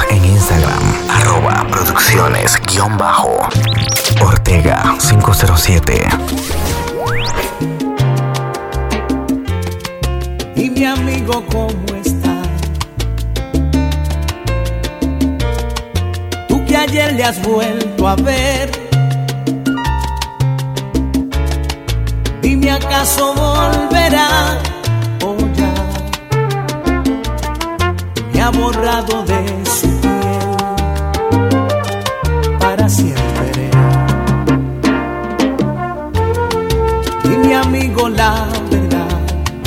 en Instagram, @producciones_Ortega507. Y mi amigo, ¿cómo está? Tú que ayer le has vuelto a ver, dime, ¿acaso volverá o ya me ha borrado de su piel para siempre? Y mi amigo, la verdad,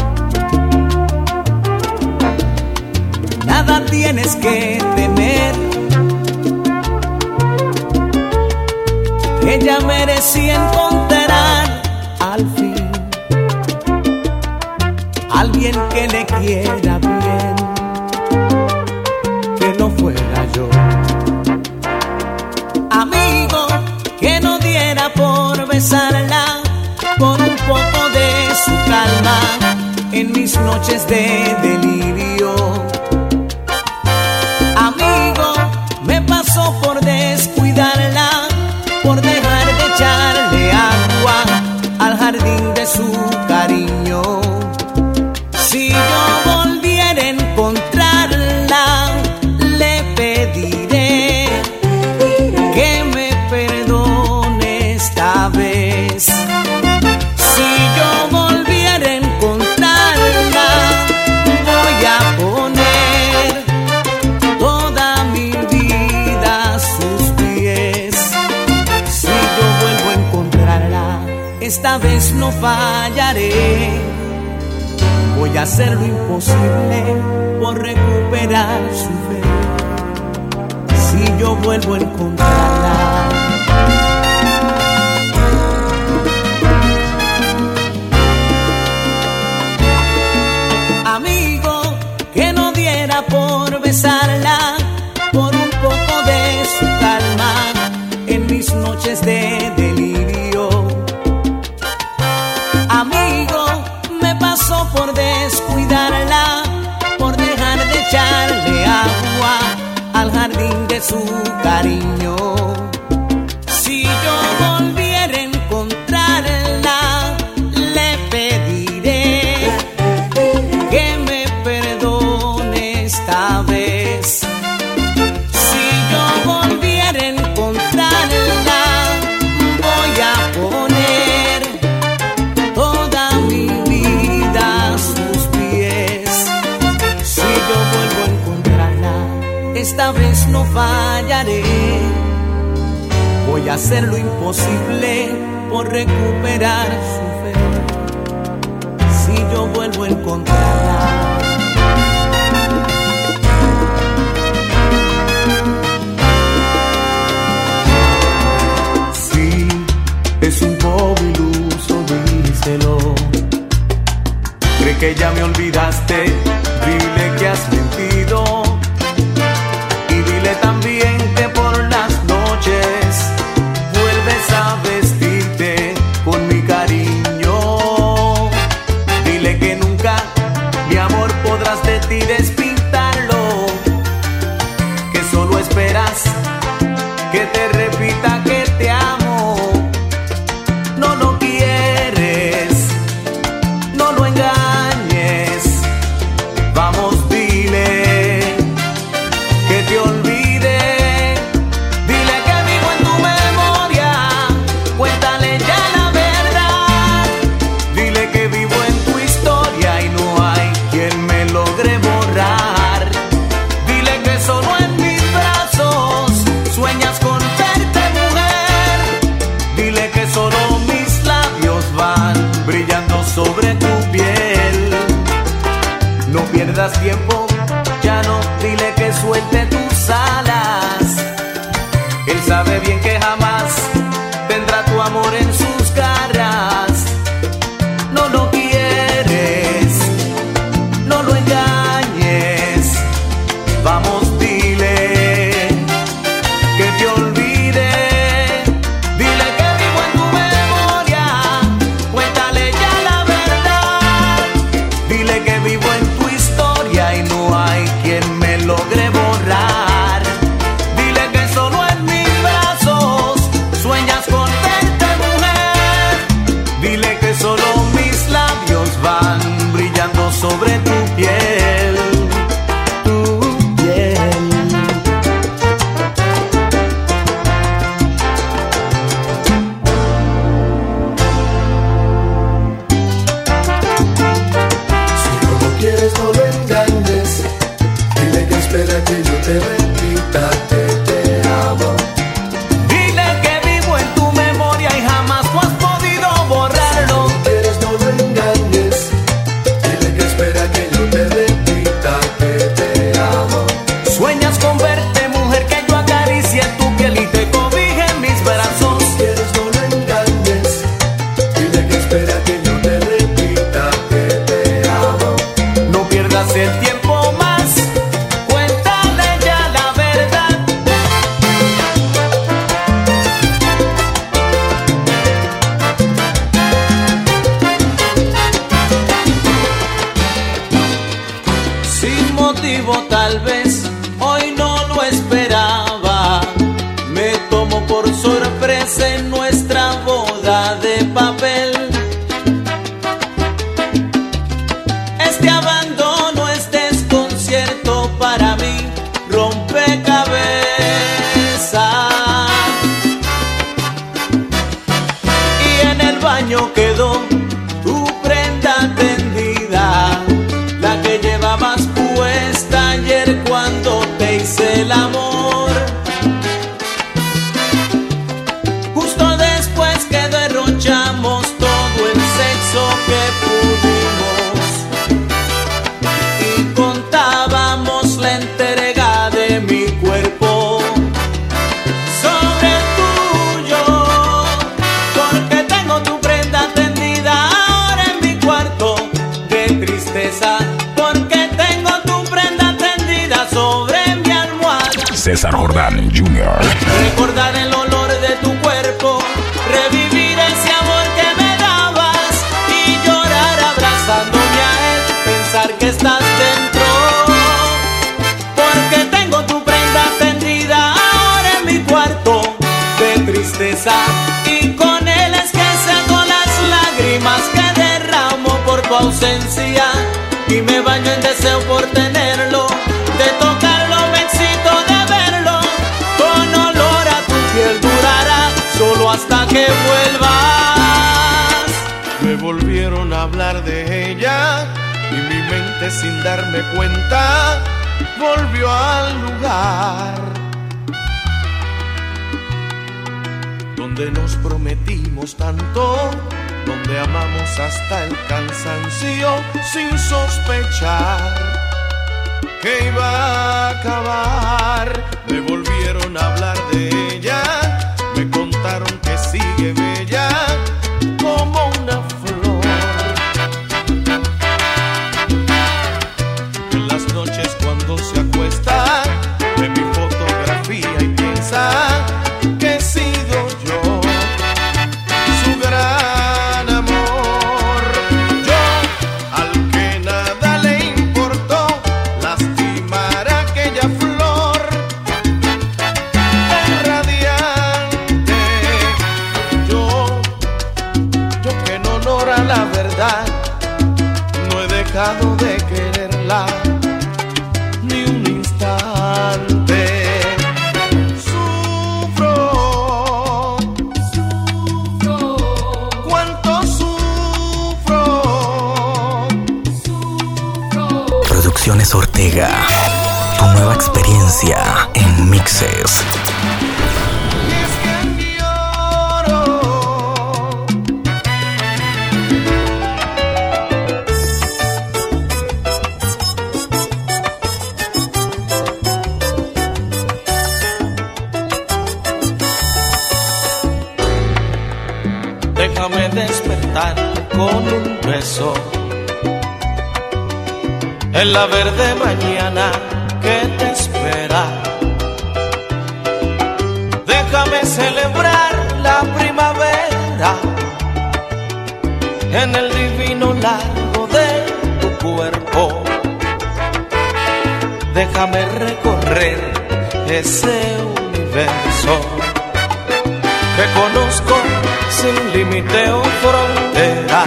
nada tienes que temer. Ella merecía encontrar al fin alguien que le quiera bien, que no fuera yo. Amigo, que no diera por besarla, por un poco de su calma en mis noches de delirio. Amigo, me pasó por descuidarla, por dejar de echarle agua al jardín de su cariño. Si yo volviera a encontrarla, le pediré que me perdone esta vez. Si yo volviera a encontrarla, voy a poner toda mi vida a sus pies. Si yo vuelvo a encontrarla, esta vez no fallaré. Voy a hacer lo imposible por recuperar su fe. Si yo vuelvo a encontrarla. Amigo, que no diera por besarla, por un poco de su calma en mis noches de delirio. Amigo, me pasó por descuidarla, por dejar de echarle agua al jardín de su cariño. Si yo volviera a encontrarla, le pediré que me perdone esta vez. Si yo volviera a encontrarla, voy a poner toda mi vida a sus pies. Si yo vuelvo a encontrarla, esta vez no fallaré. Voy a hacer lo imposible por recuperar su fe. Si yo vuelvo a encontrarla. Sí, es un poco iluso, díselo. Cree que ya me olvidaste, dile que has mentido. Y dile también que por las noches vuelves a vestirte con mi cariño. Dile que nunca, mi amor, podrás de ti despintarlo. Que solo esperas que te repita que te amo. No lo quieres, no lo engañes. Vamos, dile que te olvide. Dile que vivo en tu memoria. Cuéntale ya la verdad. Dile que vivo en tu historia y no hay quien me logre borrar. Dile que solo en mis brazos sueñas con verte, mujer. Dile que solo mis labios van brillando sobre tu piel. No pierdas tiempo, ya no, dile que suelte tus alas. Él sabe bien que jamás tendrá tu amor en sus garras. No lo quieres, no lo engañes. Vamos, dile que te olvide. Dile que vivo en tu memoria. Cuéntale ya la verdad. Dile que vivo en tu historia y no hay quien me logre borrar. Sin motivo tal vez, hoy no lo esperaba. Me tomó por sorpresa en nuestra boda de papel. Este abandono, este desconcierto para mí rompecabezas. Y en el baño quedó tu prenda tendida, la que llevabas puesta ayer cuando te hice el amor. Justo después que derrochamos todo el sexo que pudimos y contábamos la entrega de mi cuerpo sobre el tuyo, porque tengo tu prenda tendida ahora en mi cuarto de tristeza, porque tengo tu prenda tendida sobre mi almohada. César Jordán Jr. Recordar el olor de tu cuerpo, revivir ese amor que me dabas y llorar abrazándome a él, pensar que estás dentro, porque tengo tu prenda tendida ahora en mi cuarto de tristeza, y con él es que seco las lágrimas que derramo por tu ausencia, y me baño en deseo por tenerlo, de tocarlo me excito de verlo, con olor a tu piel durará solo hasta que vuelvas. Me volvieron a hablar de ella y mi mente sin darme cuenta volvió al lugar donde nos prometimos tanto, donde amamos hasta el cansancio sin sospechar que iba a acabar. Me volvieron a hablar de ella, me contaron que sigue bella como una flor. En las noches cuando se acuesta, ve mi fotografía y piensa que he sido yo su gran amor. Yo, al que nada le importó lastimar aquella flor tan radiante. Yo que en honor a la verdad no he dejado de quererla ni un instante. Sufro, cuánto sufro. Producciones Ortega. Tu nueva experiencia en mixes. Y es que lloro. Déjame despertar con un beso en la verde mañana que te espera. Déjame celebrar la primavera en el divino largo de tu cuerpo. Déjame recorrer ese universo que conozco sin límite o frontera.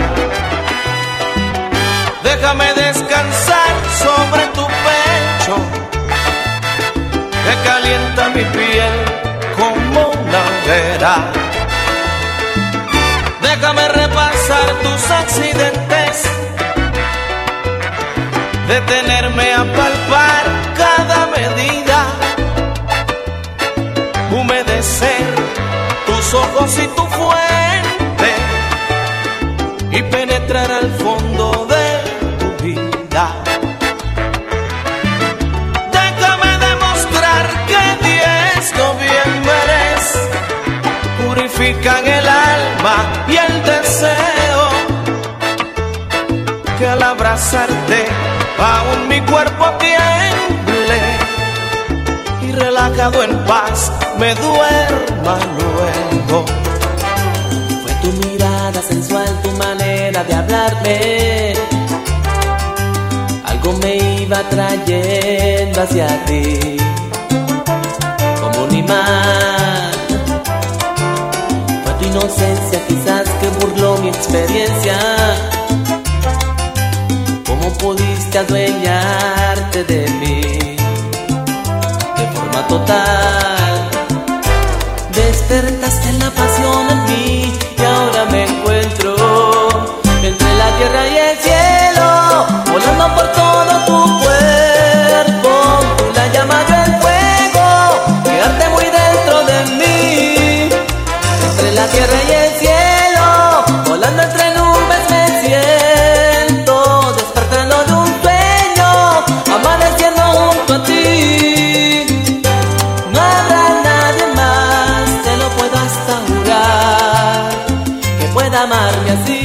Déjame descansar sobre tu pecho que calienta mi piel como una hoguera. Déjame repasar tus accidentes, detenerme a palpar cada medida, humedecer tus ojos y tu fuente y penetrar al fondo de tu vida. Déjame demostrar que 10 noviembres purifican el alma y el deseo, que al abrazarte aún mi cuerpo tiemble y relajado en paz me duerma luego. Fue tu mirada sensual, tu manera de hablarme, algo me iba trayendo hacia ti como un imán. Fue tu inocencia quizás que burló mi experiencia. ¿Cómo pudiste adueñarte de mí de forma total? Despertaste la pasión en mí y ahora me encuentro entre la tierra y el cielo, volando por todo tu cuerpo. Tú la llama, yo el fuego, quedarte muy dentro de mí. Entre la tierra y el cielo, volando entre nubes me siento, despertando de un sueño, amaneciendo junto a ti. No habrá nadie más, te lo puedo hasta jurar, que pueda amarme así.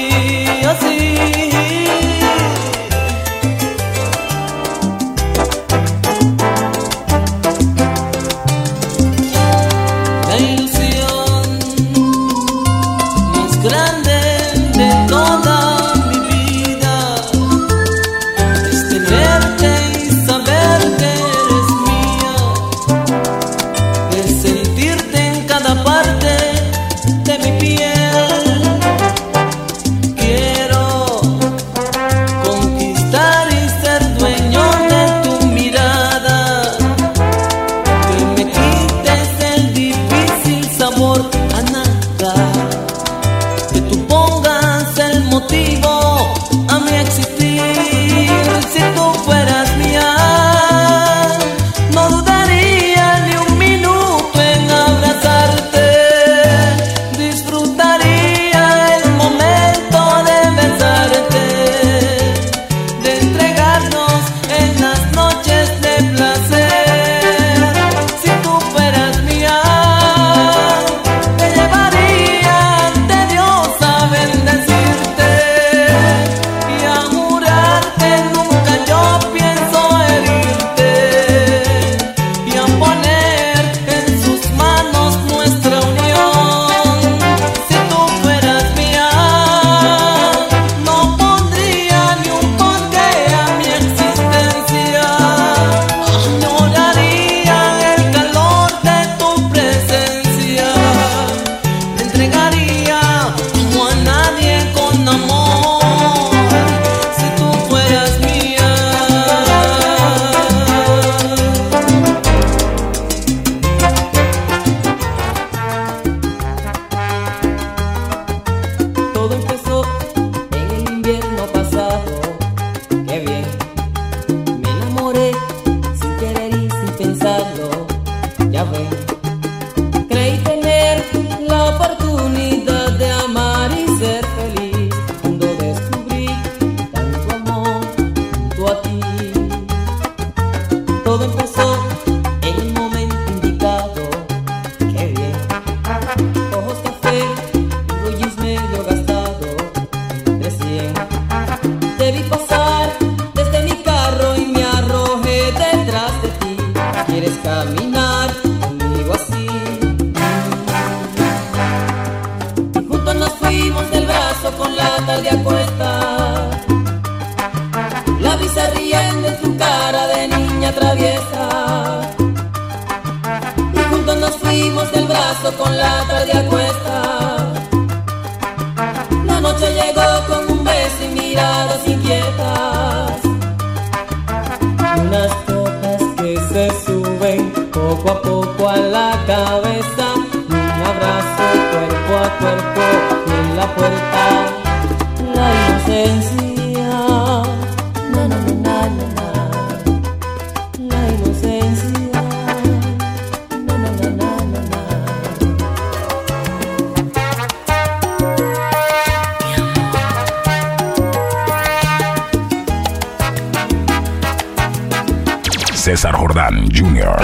César Jordán Jr.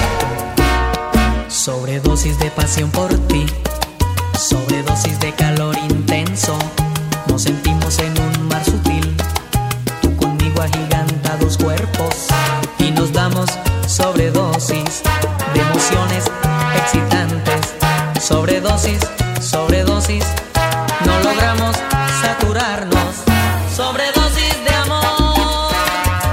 Sobredosis de pasión por ti, sobredosis de calor intenso. Nos sentimos en un mar sutil, tú conmigo agigantados cuerpos, y nos damos sobredosis de emociones excitantes. Sobredosis, sobredosis, no logramos saturarnos. Sobredosis de amor.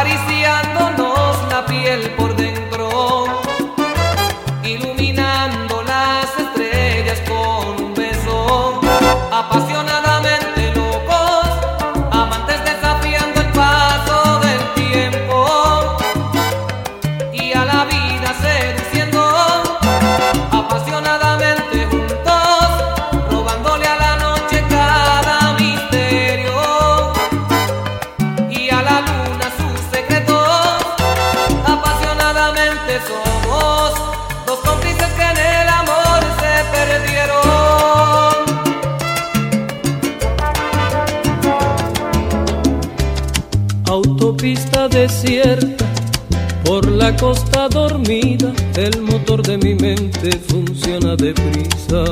acariciándonos la piel por dentro, iluminando las estrellas con un beso, apasionadamente locos, amantes desafiando el paso del tiempo y a la vida seduciendo, apasionadamente juntos, robándole a la noche cada misterio y a la luna sus secretos. Apasionadamente somos dos cómplices que en el amor se perdieron. Autopista desierta, por la costa dormida, el motor de mi mente funciona deprisa.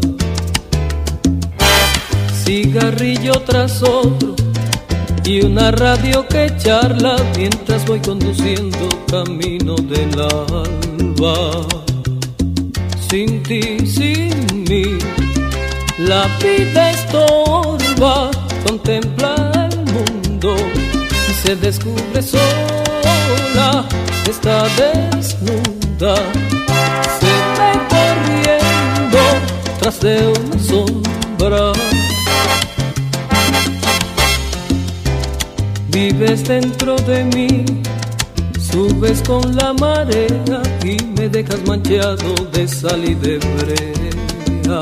Cigarrillo tras otro y una radio que charla mientras voy conduciendo camino del alba. Sin ti, sin mí, la vida estorba, contempla el mundo y se descubre sola, está desnuda, se ve corriendo tras de una sombra. Vives dentro de mí, subes con la marea y me dejas manchado de sal y de brea.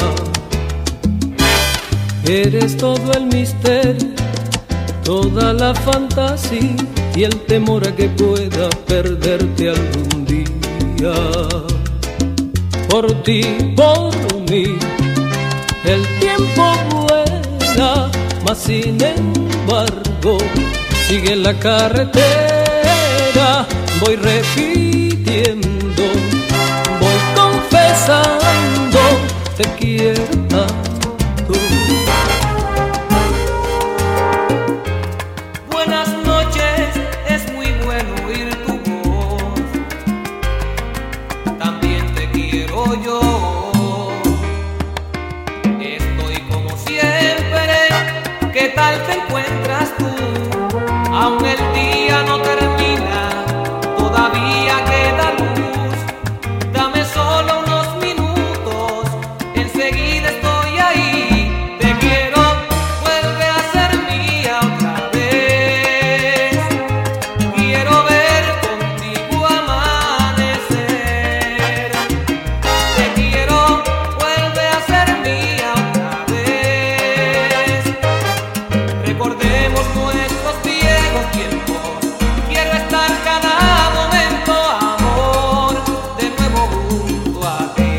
Eres todo el misterio, toda la fantasía y el temor a que pueda perderte algún día. Por ti, por mí, el tiempo vuela, mas sin embargo sigue la carretera. Voy repitiendo, voy confesando, te quiero tanto. Buenas noches, es muy bueno oír tu voz. También te quiero yo. Estoy como siempre. ¿Qué tal te encuentras tú? Aún el día no termina, todavía queda luz. Dame solo unos minutos, enseguida estoy ahí. Te quiero, vuelve a ser mía otra vez. Quiero ver contigo amanecer. Te quiero, vuelve a ser mía otra vez. Recordemos nuestros viejos tiempos. Quiero estar cada momento, amor, de nuevo junto a ti.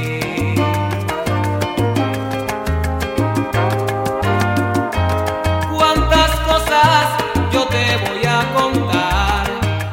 Cuántas cosas yo te voy a contar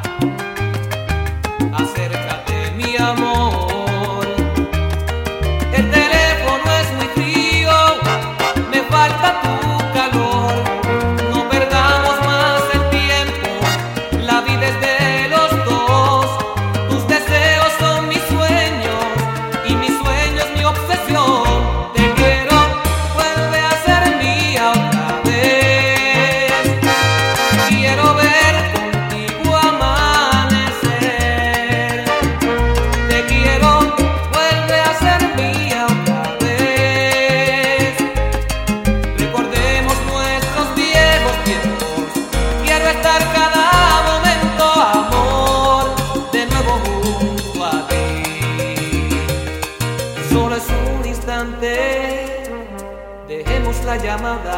acerca de mi amor. El teléfono es muy frío, me falta tu calor. No perdamos más el tiempo, la vida es de los dos. Tus deseos son mis sueños y mis sueños mi obsesión. Te quiero, vuelve a ser mía otra vez. Quiero ver contigo amanecer. Te quiero, vuelve a ser mía otra vez. Recordemos nuestros viejos tiempos. Quiero estar cada momento, amor, de nuevo junto a ti. Solo es un instante, dejemos la llamada.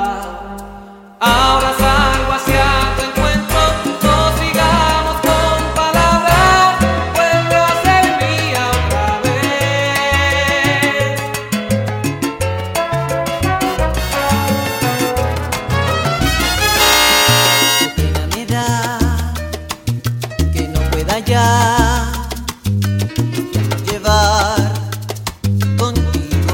Ahora salgo hacia tu encuentro, no sigamos con palabras. Vuelve a ser mía otra vez. Pena me da que no pueda ya llevar contigo.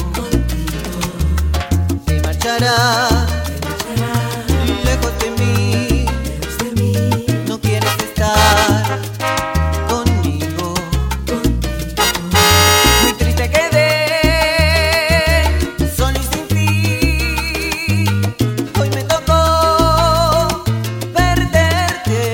Te marcharás lejos de mí. No quieres estar conmigo. Muy triste quedé, solo y sin ti. Hoy me tocó perderte.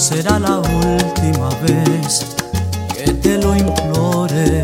será la última vez que te lo implore.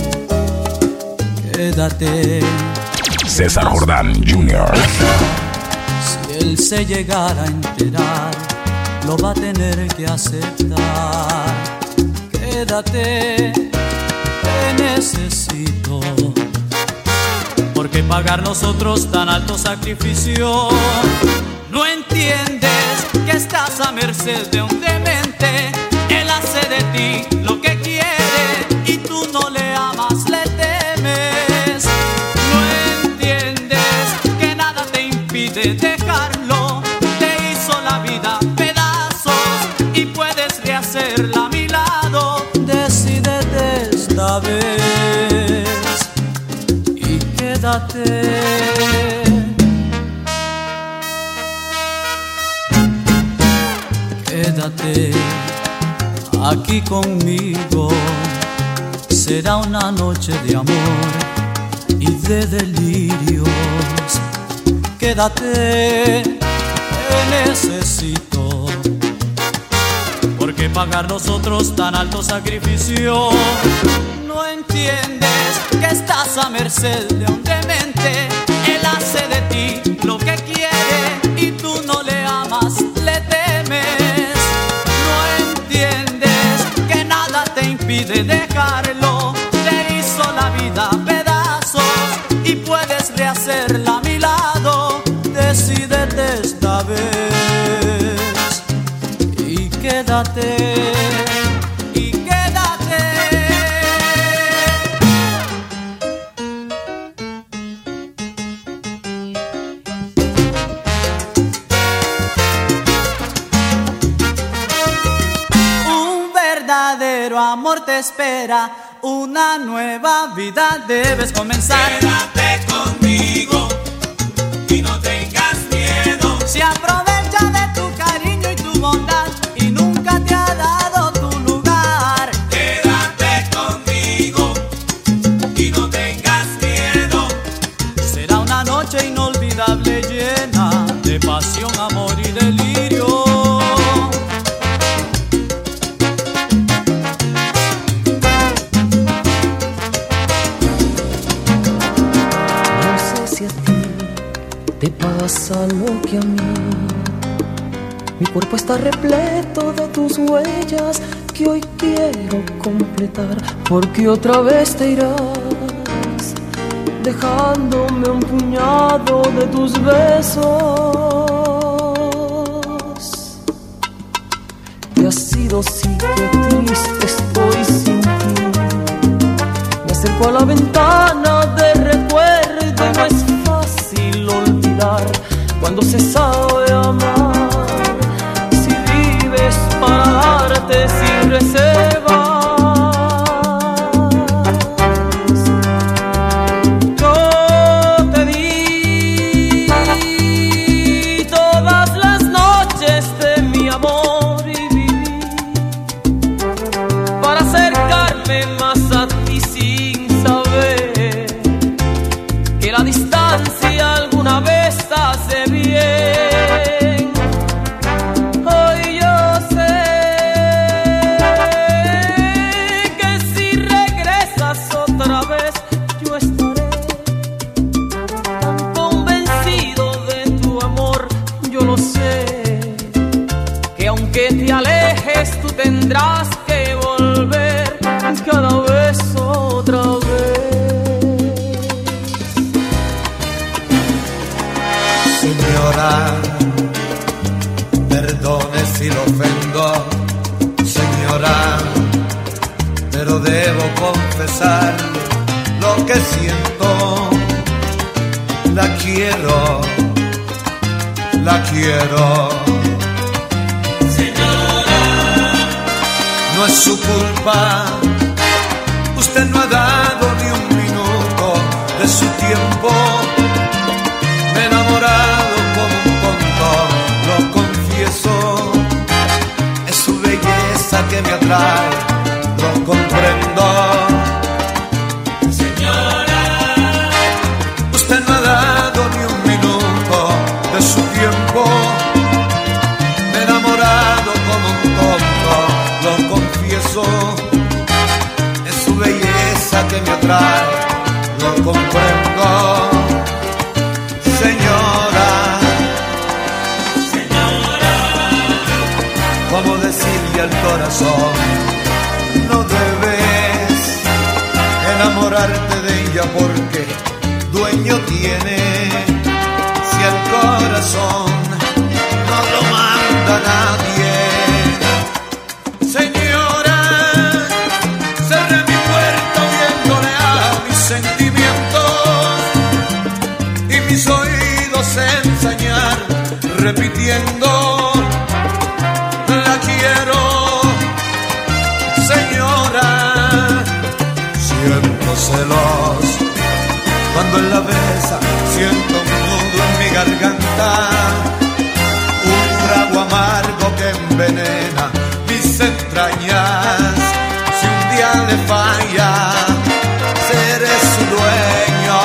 Quédate. César Jordán Jr. Si él se llegara a enterar, lo va a tener que aceptar. Quédate, te necesito. ¿Por qué pagar nosotros tan alto sacrificio? No entiendes que estás a merced de un demente. Él hace de ti lo que quiere y tú no le amas, le temes. No entiendes que nada te impide dejarlo. Te hizo la vida pedazos y puedes rehacerla a mi lado. Decídete esta vez y quédate. Quédate aquí conmigo, será una noche de amor y de delirios. Quédate, te necesito. ¿Por qué pagar nosotros tan alto sacrificio? No entiendes que estás a merced de un demente. Él hace de ti lo que quiere y tú no le amas, le temes. No entiendes que nada te impide dejarlo. Te hizo la vida pedazos y puedes rehacerla a mi lado. Decídete esta vez y quédate. Amor te espera, una nueva vida debes comenzar. Quédate conmigo y no tengas miedo. Se aprovecha de tu cariño y tu bondad y nunca te ha dado tu lugar. Quédate conmigo y no tengas miedo. Será una noche inolvidable llena de pasión, amor y delirio. Te pasa lo que a mí. Mi cuerpo está repleto de tus huellas que hoy quiero completar, porque otra vez te irás, dejándome un puñado de tus besos. Te has ido, sí, qué triste estoy sin ti. Me acerco a la ventana de recuerdo y no es fácil olvidar cuando se sabe amar. Si vives para darte sin reservas, yo te di todas las noches de mi amor y viví para acercarme más a ti sin saber que la distancia alguna vez hace bien. Hoy yo sé que si regresas otra vez yo estaré tan convencido de tu amor. Yo lo sé, que aunque te alejes tú tendrás que volver cada vez otra vez. Señora, perdone si lo ofendo, señora, pero debo confesar lo que siento. La quiero, la quiero. Señora, no es su culpa, usted no ha dado ni un minuto de su tiempo. Me he enamorado como un tonto, lo confieso. Es su belleza que me atrae, lo comprendo. señora, Usted no ha dado ni un minuto de su tiempo. Me he enamorado como un tonto, cómo decirle al corazón, no debes enamorarte de ella porque dueño tiene, si el corazón no lo manda nadie. Señora, cerré mi puerta huyéndole a mis sentimientos y mis oídos ensañar repitiendo la quiero. Señora, siento celos cuando él la besa, siento un nudo en mi garganta, un trago amargo que envenena mis entrañas. Si un día le falla, seré su dueño.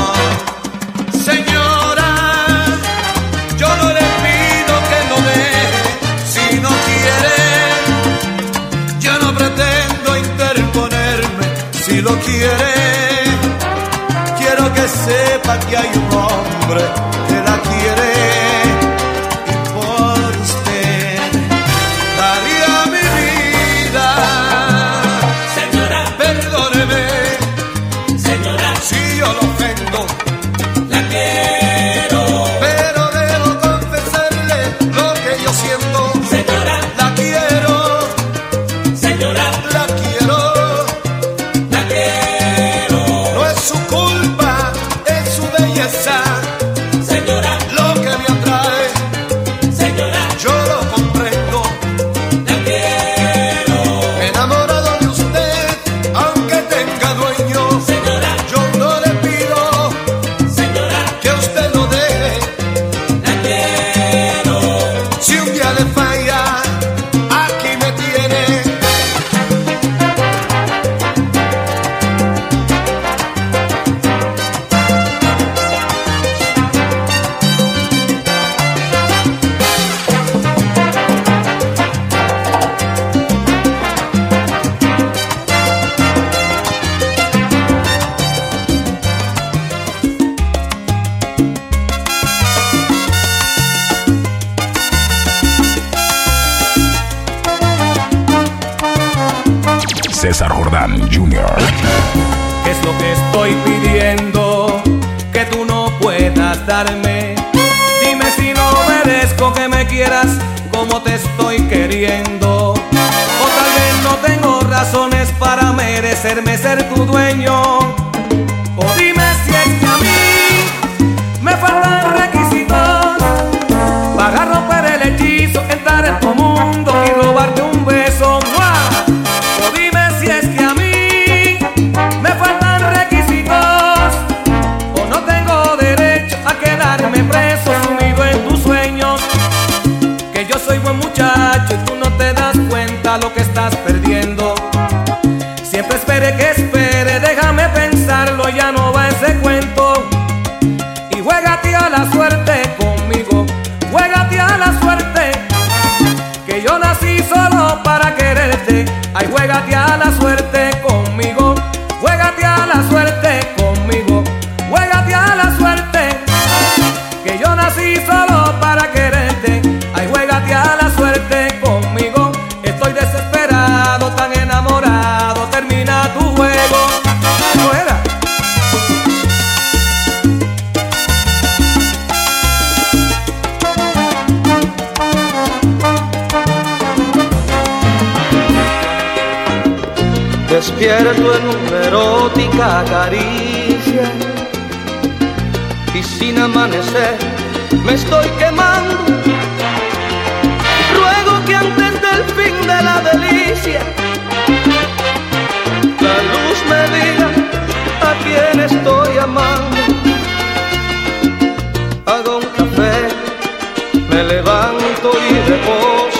Señora, yo no le pido que lo deje si no quiere. Yo no pretendo interponerme si lo quiere. Quiero que sepa que hay un hombre que la quiere y por usted daría mi vida. Señora, perdóneme, señora, si yo lo ofendo. La quiero, pero debo confesarle lo que yo siento. Señora, la quiero. Señora, la quiero. La quiero. No es su culpa, es su belleza. Señora, lo que me atrae. Señora, yo lo comprendo. La quiero. Enamorado de usted, aunque tenga dueño. Señora, yo no le pido. Señora, que usted lo deje. La quiero. Si un día le falla, aquí me tiene. César Jordán Jr. ¿Qué es lo que estoy pidiendo que tú no puedas darme? Dime si no merezco que me quieras como te estoy queriendo. O tal vez no tengo razones para merecerme ser tu dueño. O dime si es que a mí me faltan requisitos para romper el hechizo, entrar en tu mundo y robarte un beso. ¡Mua! O dime si es que a mí me faltan requisitos o no tengo derecho a quedarme preso sumido en tus sueños. Que yo soy buen muchacho y tú no te das cuenta lo que estás perdiendo. Siempre espere que espere, déjame pensarlo, ya no va ese cuento. Y juégate a la suerte conmigo, juégate a la suerte, que yo nací solo para quererte. Ay, juégate a la suerte conmigo, juégate a la suerte conmigo, juégate a la suerte, que yo nací solo para quererte. Ay, juégate a la suerte conmigo, estoy desesperado, tan enamorado, termina tu juego. Fuera. Despierto en una erótica caricia y sin amanecer me estoy quemando. Ruego que antes del fin de la delicia la luz me diga a quién estoy amando. Hago un café, me levanto y reposo,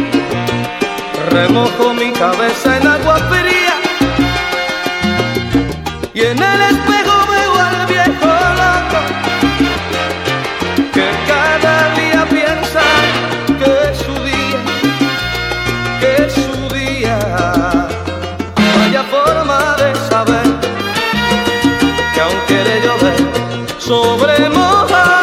remojo mi cabeza en agua fría y en el espejo veo al viejo loco que cada día piensa que es su día, que es su día. Vaya forma de saber que aún quiere llover sobre mojado.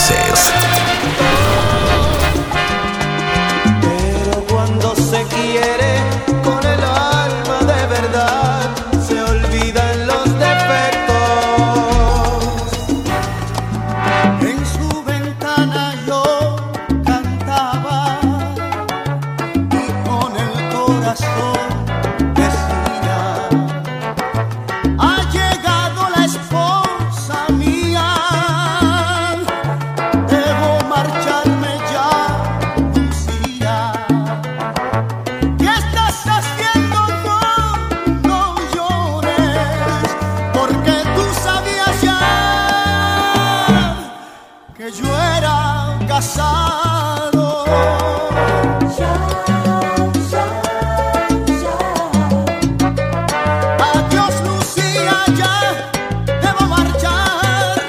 mereces. Pero cuando se quiere con el alma de verdad, se olvidan los defectos. En su ventana yo cantaba y con el corazón decía: ha llegado la esposa mía, debo marcharme ya, Lucía. ¿Qué estás haciendo? No llores, porque tú sabías ya que yo era casado. Adiós, Lucía, ya debo marchar.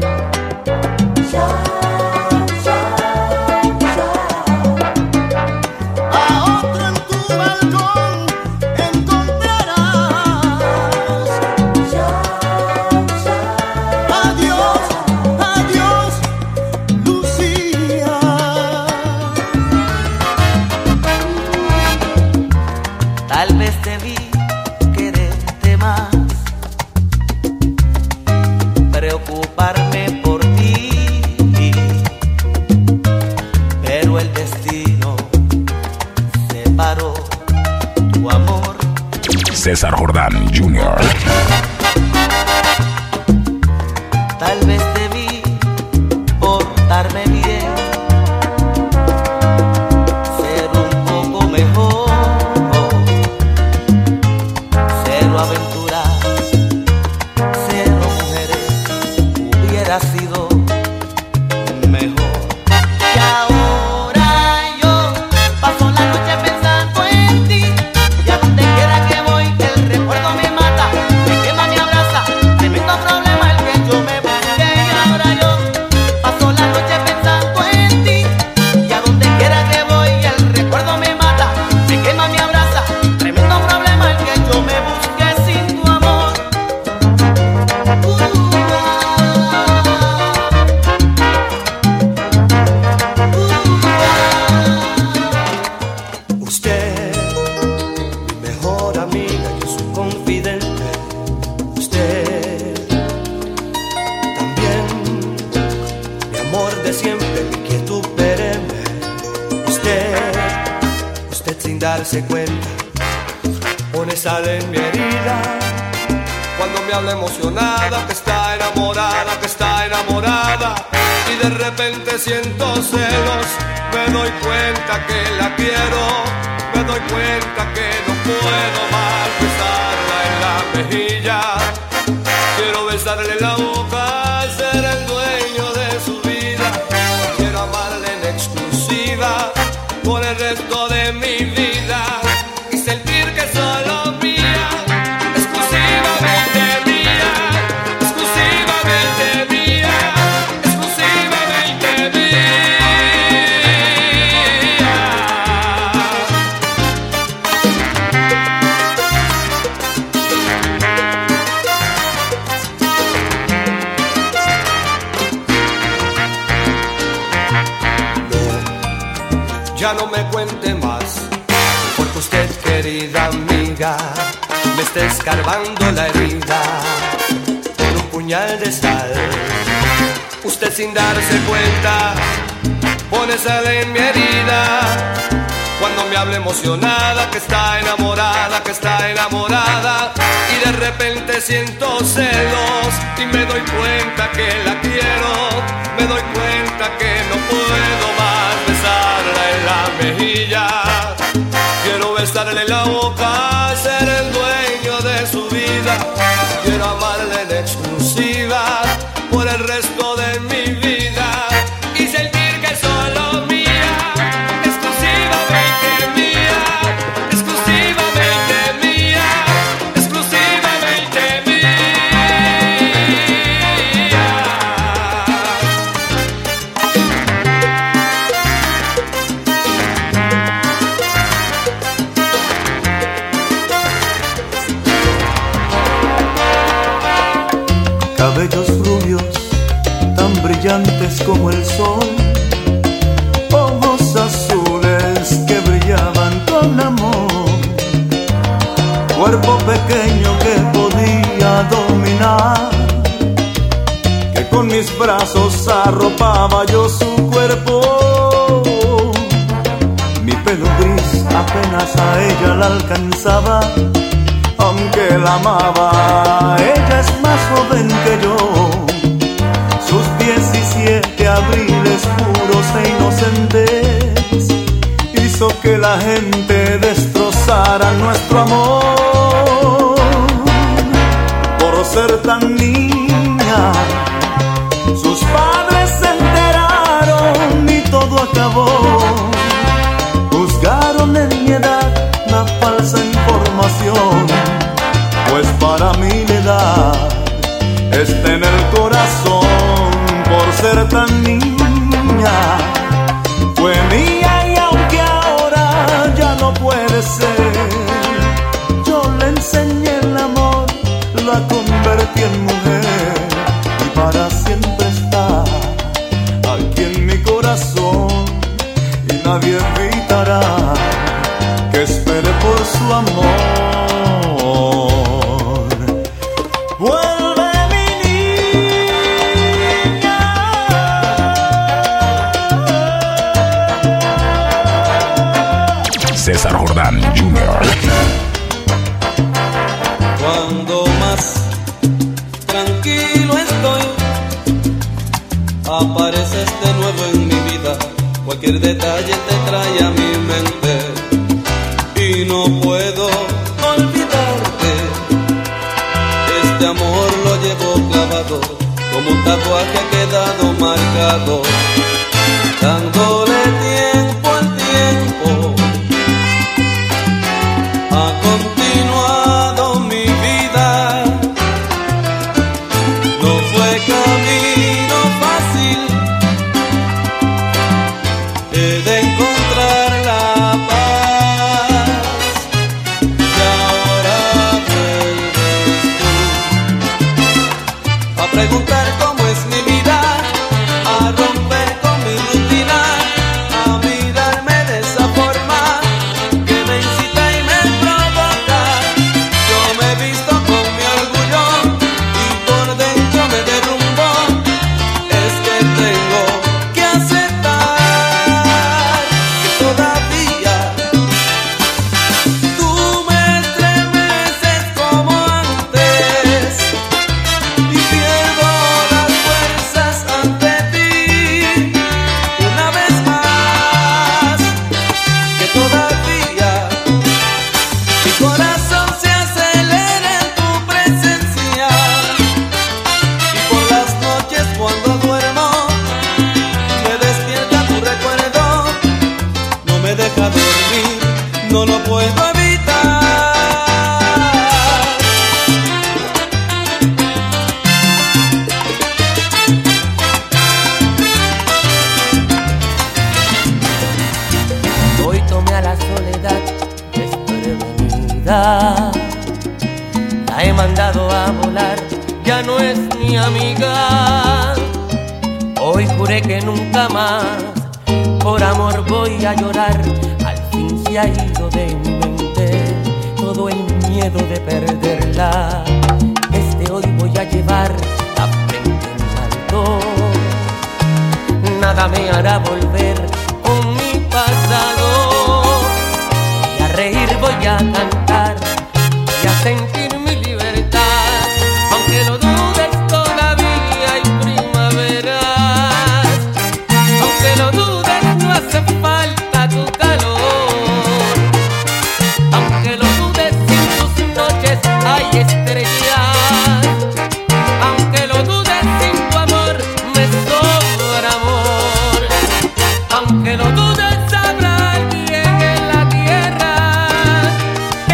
A otro en tu balcón encontrarás. Adiós, adiós, Lucía. Tal vez debí quererte más, preocuparme por ti, pero el destino separó tu amor. César Jordán Jr. Tal vez debí portarme bien, ser un poco mejor, cero aventuras, cero mujeres, hubiera sido mejor. Y ahora yo paso la noche pensando en ti, y a donde quiera que voy el recuerdo me mata, me quema, me abraza, tremendo problema el que yo me busqué. Y ahora yo paso la noche pensando en ti, y a donde quiera que voy el recuerdo me mata, me quema, me abraza, tremendo problema el que yo me busqué sin tu amor. Usted, mi mejor amiga, yo su confidente. Usted, también mi amor de siempre, mi quietud perenne. Usted sin darse cuenta, pone sal en mi herida. Cuando me habla emocionada, que está enamorada, que está enamorada, y de repente siento celos, me doy cuenta que la quiero, me doy cuenta que no puedo más besarla en la mejilla. Quiero besarle la boca, ser el dueño de su vida, quiero amarle en exclusiva por el resto de mi vida y sentir que es solo mía, exclusivamente mía, exclusivamente mía, exclusivamente mía. Ya no me cuente más, porque usted, querida amiga, me está escarbando la herida con un puñal de sal. Usted sin darse cuenta pone sal en mi herida. Cuando me habla emocionada, que está enamorada, que está enamorada, y de repente siento celos y me doy cuenta que la quiero, me doy cuenta que no puedo más besarla en la mejilla. Quiero besarle la boca, ser el dueño de su vida, quiero amarle en exclusiva por el resto de mi vida y sentir que es solo mía, exclusivamente mía, exclusivamente mía, exclusivamente mía. brillantes como el sol, ojos azules que brillaban con amor, cuerpo pequeño que podía dominar, que con mis brazos arropaba yo su cuerpo. Mi pelo gris apenas a ella la alcanzaba, aunque la amaba, ella es más joven que yo. Sus 17 abriles puros e inocentes hizo que la gente destrozara nuestro amor. Por ser tan niña, sus padres se enteraron y todo acabó. Juzgaron en mi edad la falsa información, pues para mí la edad está en el corazón. Por ser tan niña fue mía, y aunque ahora ya no puede ser, yo le enseñé el amor, la convertí en mujer, y para siempre está aquí en mi corazón, y nadie evitará que espere por su amor. Vuelve mi niña. César Jordán Jr. Cuando más tranquilo estoy, apareces de nuevo en mi vida. Cualquier detalle te trae a mi mente y no puedo olvidarte. Este amor lo llevo clavado, como un tatuaje ha quedado marcado, dándole tiempo al tiempo. Ha continuado mi vida, no fue camino fácil, he de encontrar la paz, y ahora vuelves tú a preguntar cómo es mi vida, a romper con mi rutina, a mirarme de esa forma que me incita y me provoca. Yo me he visto con mi orgullo y por dentro me derrumbo. Es que tengo que aceptar que todavía tú me estremeces como antes y pierdo las fuerzas ante ti una vez más. Que todavía mi corazón se acelera en tu presencia, y por las noches cuando duermo me despierta tu recuerdo, no me deja dormir, no lo puedo evitar. Hoy tomé a la soledad desprevenida, la he mandado a volar, ya no es mi amiga. Hoy juré que nunca más por amor voy a llorar, al fin se ha ido de mi mente todo el miedo de perderla. Desde hoy voy a llevar la frente en alto, nada me hará volver con mi pasado. Voy a reír, voy a cantar, voy a sentir mi libertad, aunque lo dudes todavía hay primaveras, aunque lo dudes no hace falta tu calor, aunque lo dudes sin tus noches hay estrellas, aunque lo dudes sin tu amor me sobra amor, aunque lo dudes habrá alguien en la tierra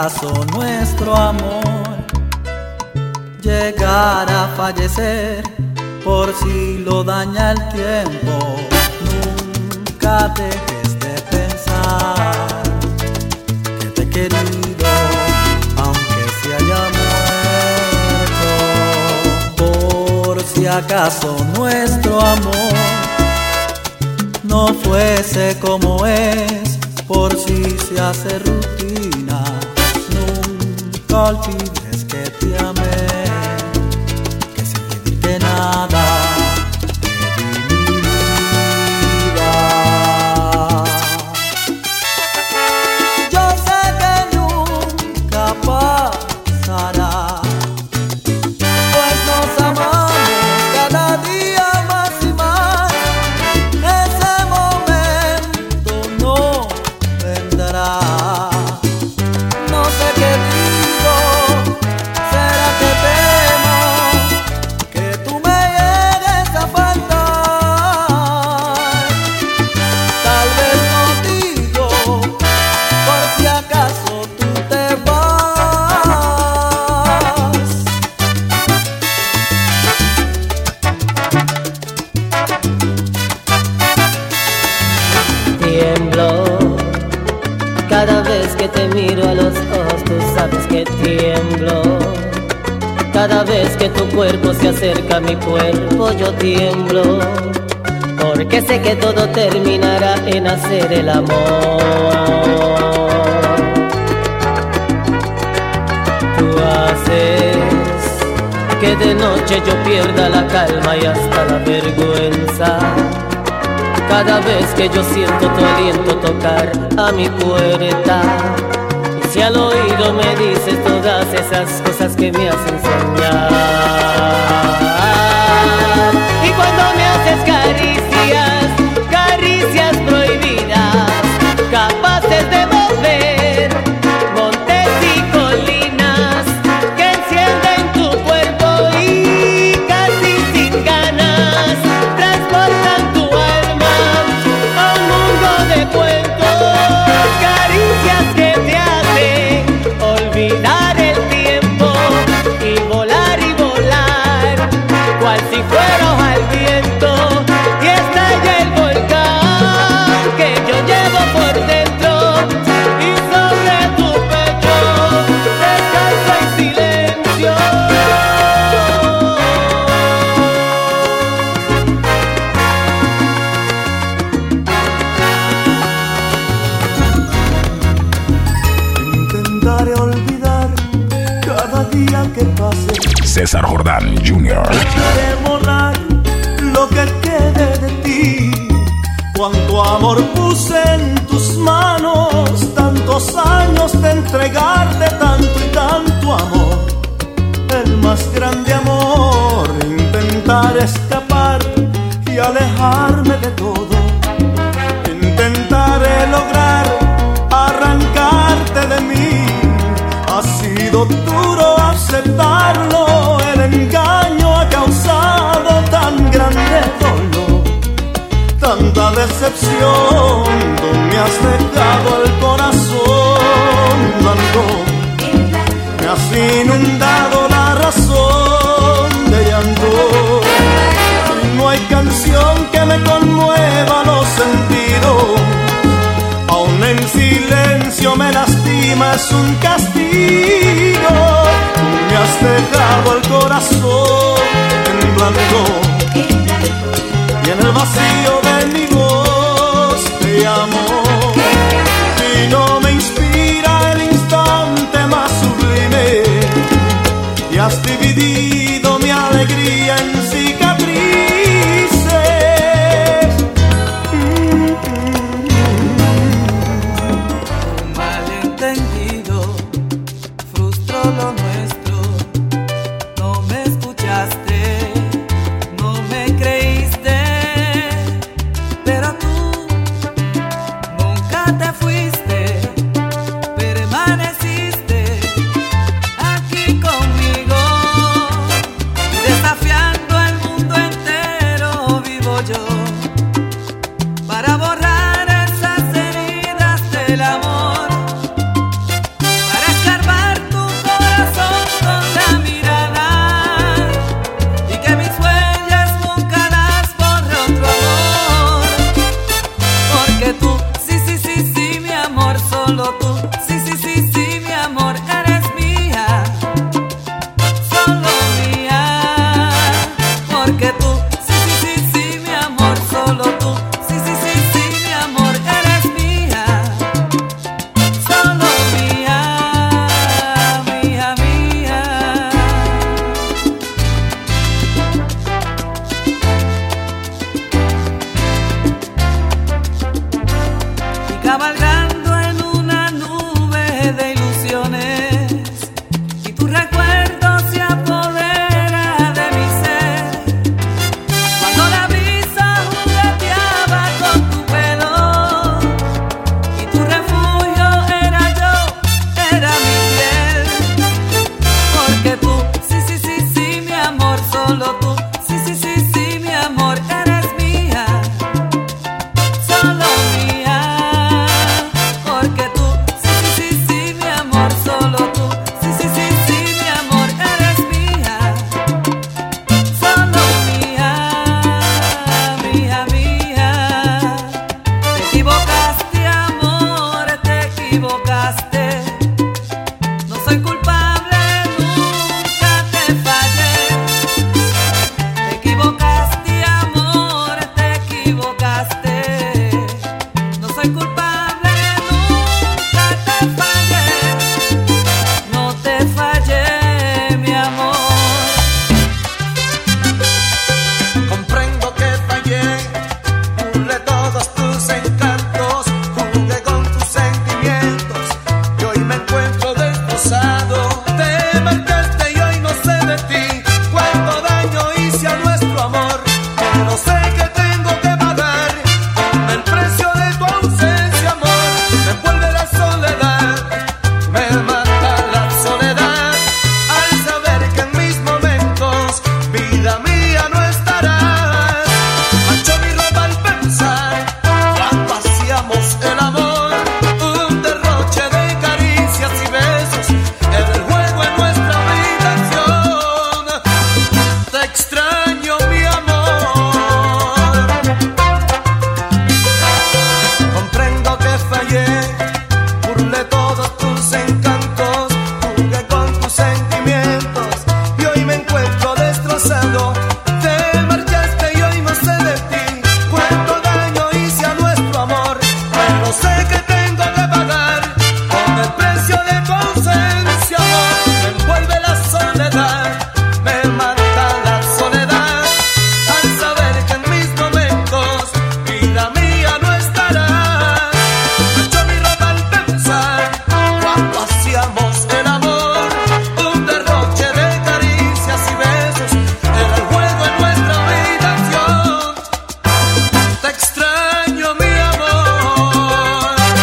acaso nuestro amor llegara a fallecer, por si lo daña el tiempo, nunca dejes de pensar que te he querido, aunque se haya muerto. Por si acaso nuestro amor no fuese como es, por si se hace rutina, nunca olvides que te amé, que sin pedirte nada te di mi vida. Yo sé que nunca pasará, pues nos amamos cada día más y más. Ese momento no vendrá. No sé qué digo, será que temo que tú me llegues a faltar. Tal vez no digo, por si acaso tú te vas. Tiemblo cada vez que te miro a los ojos, tú sabes que tiemblo. Cada vez que tu cuerpo se acerca a mi cuerpo, yo tiemblo. Porque sé que todo terminará en hacer el amor. Tú haces que de noche yo pierda la calma y hasta la vergüenza. Cada vez que yo siento tu aliento tocar a mi puerta, y si al oído me dices todas esas cosas que me hacen soñar. Y cuando me haces caricias, caricias prohibidas, capaces de mover montes y colinas, que encienden tu cuerpo y casi sin ganas transportan tu alma a un mundo de cuentos. Caricias que te hacen olvidar el tiempo y volar, cual si fuera hoja al viento, y estalla el volcán que yo llevo por dentro, y sobre tu pecho descansa en silencio. Intentaré olvidar cada día que pase. César Jordán Jr. Intentaré borrar lo que quede de ti. Cuánto amor puse en tus manos, tantos años de entregarte tanto y tanto amor. El más grande amor. Intentar escapar y alejarme de todo. Intentaré lograr arrancarte de mí. Ha sido duro aceptarlo, el engaño ha causado tan grande dolor, tanta decepción. Tú me has dejado el corazón blanco, me has inundado la razón de llanto. No hay canción que me conmueva los sentidos, aún en silencio me lastima, es un castigo. Tú me has dejado el corazón en blanco, y en el vacío de mi voz te llamo, y no me inspira el instante más sublime, y has dividido mi alegría en cicatrices. Un malentendido frustró lo nuestro. No me escuchaste, no me creíste, pero tú solo tú. Sí, sí, sí, sí, mi amor, eres mía, solo mía, porque tú, sí, sí, sí, sí, mi amor, solo tú. Sí, sí, sí, sí, mi amor, eres mía, solo mía, mía, mía. Y cabalgando en una nube de ilusiones, y tu recuerdo se apodera de mi ser. Cuando la brisa jugueteaba con tu pelo, y tu refugio era yo, era mi piel. Porque tú, sí, sí, sí, sí, mi amor, solo tú. Sí, sí, sí, sí, mi amor, eres mía, solo mía. Porque tú, sí, sí, sí, sí, mi amor, solo tú. Sí, sí, sí, sí, mi amor, eres mía, solo mía, mía, mía. Te equivocaste, amor, te equivocaste. No soy culpable, nunca te fallé. Te equivocaste, amor, te equivocaste. No soy culpable, nunca te fallé. No te fallé, mi amor. Comprendo que fallé, burlé todos tus encantos, jugué con tus sentimientos y hoy me encuentro destrozado. Te marchaste y hoy no sé de ti cuánto daño hice a nuestro amor, pero sé que tengo que pagar con el precio de tu ausencia, amor. Me envuelve la soledad, me mata la soledad, al saber que en mis momentos, vida mía, no estarás. Mancho mi ropa al pensar cuando hacíamos el amor, un derroche de caricias y besos, era el juego en nuestra habitación. Te extraño, mi amor. Comprendo que fallé, burlé todos tus encantos, jugué con tus sentimientos y hoy me encuentro destrozado. Te marchaste y hoy no sé de ti cuánto daño hice a nuestro amor, pero sé que tengo que pagar con el precio de tu ausencia, amor. Me envuelve la soledad, me mata la soledad, al saber que en mis momentos, vida mía, no estarás. Mancho mi ropa al pensar cuando hacíamos el amor, un derroche de caricias y besos, era el juego en nuestra habitación. Te extraño, mi amor.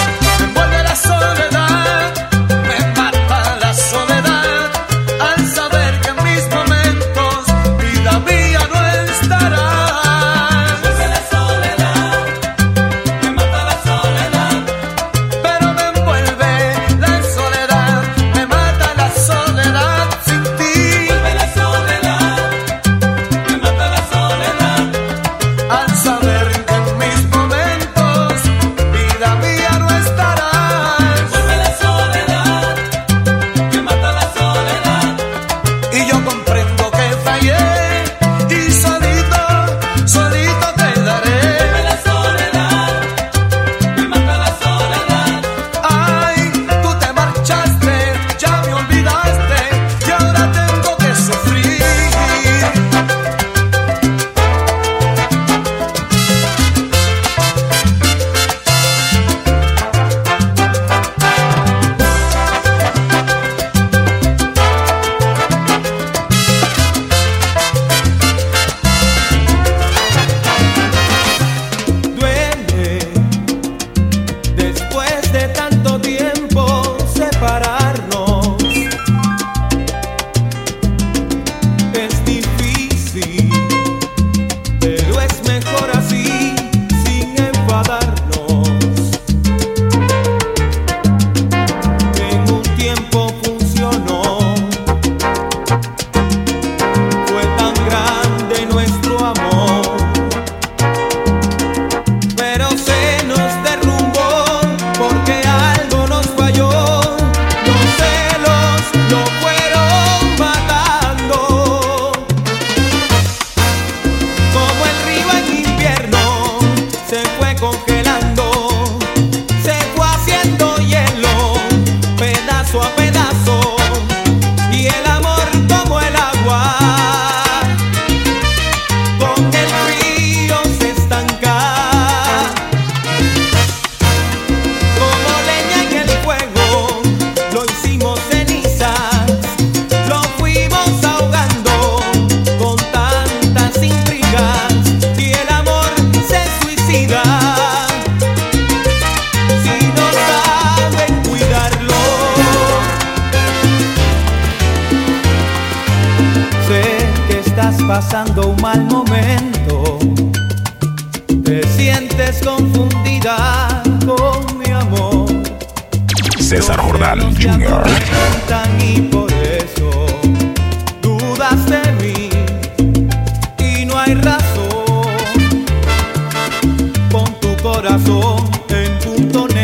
pasando un mal momento, te sientes confundida con mi amor. César Jordán Jr. Y por eso dudas de mí y no hay razón. Pon tu corazón en punto negro.